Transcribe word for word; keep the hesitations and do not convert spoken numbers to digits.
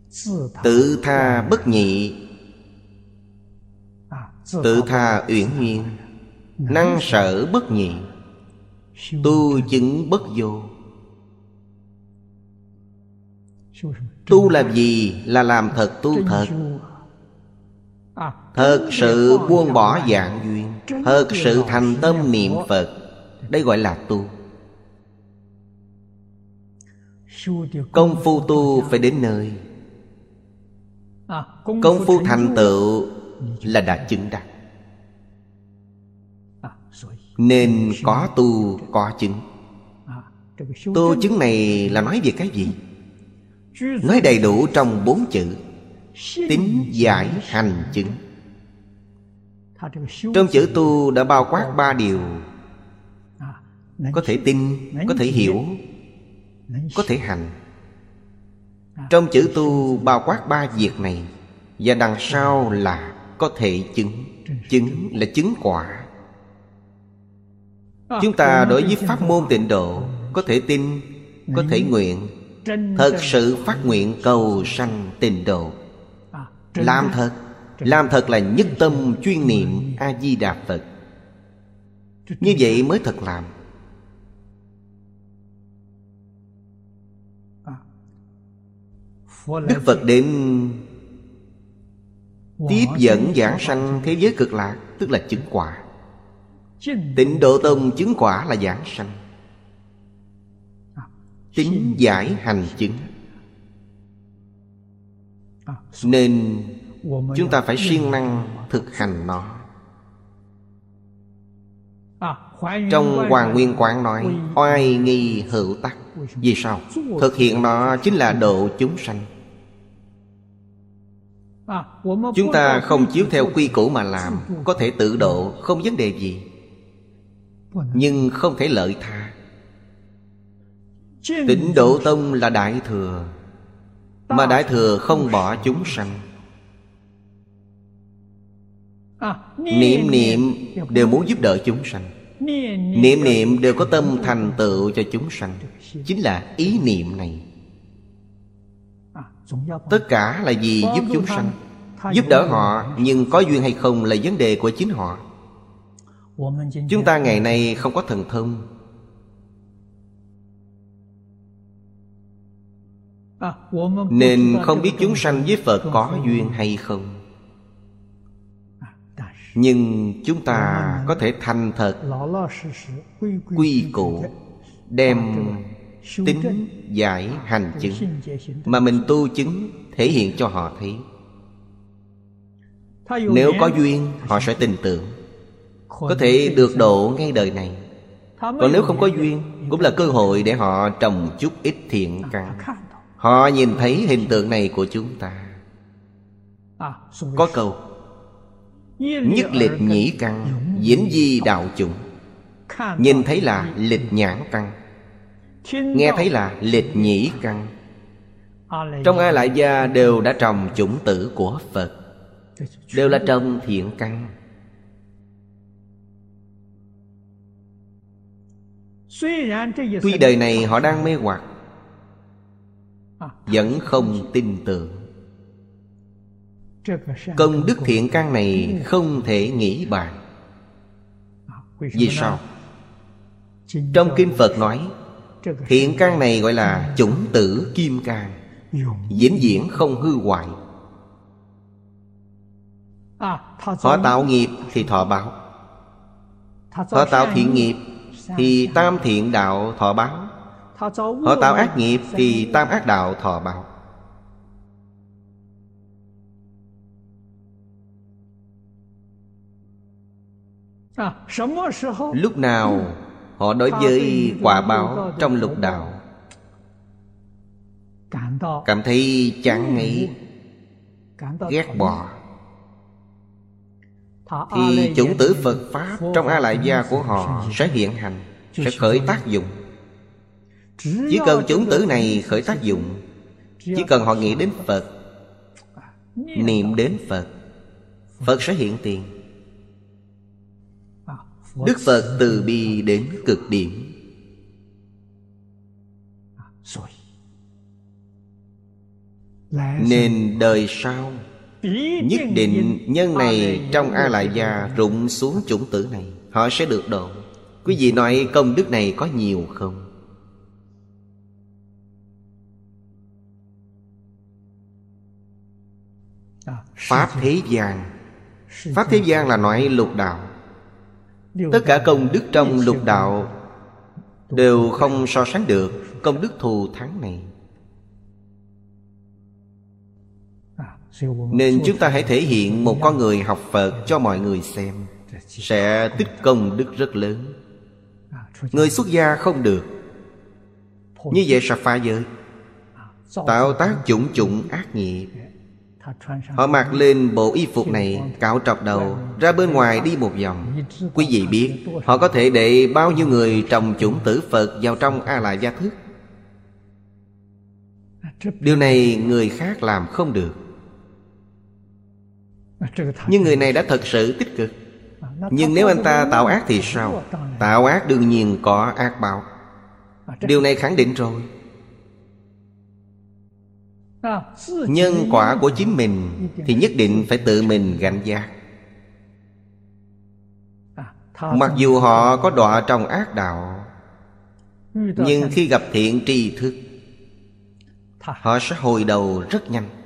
Tự tha bất nhị, tự tha uyển nhiên, năng sở bất nhị, tu chứng bất vô. Tu làm gì? Là làm thật tu thật. Thật sự buông bỏ dạng duyên, thật sự thành tâm niệm Phật. Đây gọi là tu. Công phu tu phải đến nơi. Công phu thành tựu là đã chứng đắc. Nên có tu có chứng. Tu chứng này là nói về cái gì? Nói đầy đủ trong bốn chữ: tín giải hành chứng. Trong chữ tu đã bao quát ba điều: có thể tin, có thể hiểu, có thể hành. Trong chữ tu bao quát ba việc này. Và đằng sau là có thể chứng. Chứng là chứng quả. Chúng ta đối với pháp môn Tịnh Độ có thể tin, có thể nguyện, thật sự phát nguyện cầu sanh Tịnh Độ. Làm thật. Làm thật là nhất tâm chuyên niệm A-di-đà Phật. Như vậy mới thật làm. Đức Phật đến tiếp dẫn giảng sanh thế giới cực lạc, tức là chứng quả. Tịnh Độ Tông chứng quả là giảng sanh. Tín giải hành chứng. Nên chúng ta phải siêng năng thực hành nó. Trong Hoàn Nguyên Quán nói: oai nghi hữu tắc. Vì sao? Thực hiện nó chính là độ chúng sanh. Chúng ta không chiếu theo quy củ mà làm, có thể tự độ, không vấn đề gì. Nhưng không thể lợi tha. Tịnh Độ Tông là Đại Thừa, mà Đại Thừa không bỏ chúng sanh. Niệm niệm đều muốn giúp đỡ chúng sanh. Niệm niệm đều có tâm thành tựu cho chúng sanh. Chính là ý niệm này. Tất cả là vì giúp chúng sanh. Giúp đỡ họ, nhưng có duyên hay không là vấn đề của chính họ. Chúng ta ngày nay không có thần thông. Nên không biết chúng sanh với Phật có duyên hay không. Nhưng chúng ta có thể thành thật quy củ, đem tín giải hành chứng mà mình tu chứng thể hiện cho họ thấy. Nếu có duyên, họ sẽ tin tưởng, có thể được độ ngay đời này. Còn nếu không có duyên, cũng là cơ hội để họ trồng chút ít thiện căn. Họ nhìn thấy hình tượng này của chúng ta. Có câu: nhất lịch nhĩ căn, vĩnh di đạo chủng. Nhìn thấy là lịch nhãn căn, nghe thấy là lịch nhĩ căn. Trong A Lại Gia đều đã trồng chủng tử của Phật, đều là trồng thiện căn. Tuy đời này họ đang mê hoặc, vẫn không tin tưởng. Công đức thiện căn này không thể nghĩ bàn. Vì sao? Trong Kinh Phật nói thiện căn này gọi là chủng tử kim cang, vĩnh viễn không hư hoại. Họ tạo nghiệp thì thọ báo. Họ tạo thiện nghiệp thì tam thiện đạo thọ báo. Họ tạo ác nghiệp thì tam ác đạo thọ báo. Lúc nào họ đối với quả báo trong lục đạo cảm thấy chán ngấy, ghét bỏ, thì chủng tử Phật Pháp trong A Lại Gia của họ sẽ hiện hành, sẽ khởi tác dụng. Chỉ cần chủng tử này khởi tác dụng, chỉ cần họ nghĩ đến Phật, niệm đến Phật, Phật sẽ hiện tiền. Đức Phật từ bi đến cực điểm. Nên đời sau nhất định nhân này trong A Lại Gia rụng xuống chủng tử này, họ sẽ được độ. Quý vị nói công đức này có nhiều không? Pháp thế gian. Pháp thế gian là nói lục đạo. Tất cả công đức trong lục đạo đều không so sánh được công đức thù thắng này. Nên chúng ta hãy thể hiện một con người học Phật cho mọi người xem, sẽ tích công đức rất lớn. Người xuất gia không được, như vậy sẽ phá giới, tạo tác chủng chủng ác nghiệp. Họ mặc lên bộ y phục này, cạo trọc đầu, ra bên ngoài đi một vòng. Quý vị biết họ có thể để bao nhiêu người trồng chủng tử Phật vào trong A Lại Gia thức. Điều này người khác làm không được. Nhưng người này đã thật sự tích cực. Nhưng nếu anh ta tạo ác thì sao? Tạo ác đương nhiên có ác báo. Điều này khẳng định rồi. Nhân quả của chính mình thì nhất định phải tự mình gánh vác. Mặc dù họ có đọa trong ác đạo, nhưng khi gặp thiện tri thức, họ sẽ hồi đầu rất nhanh.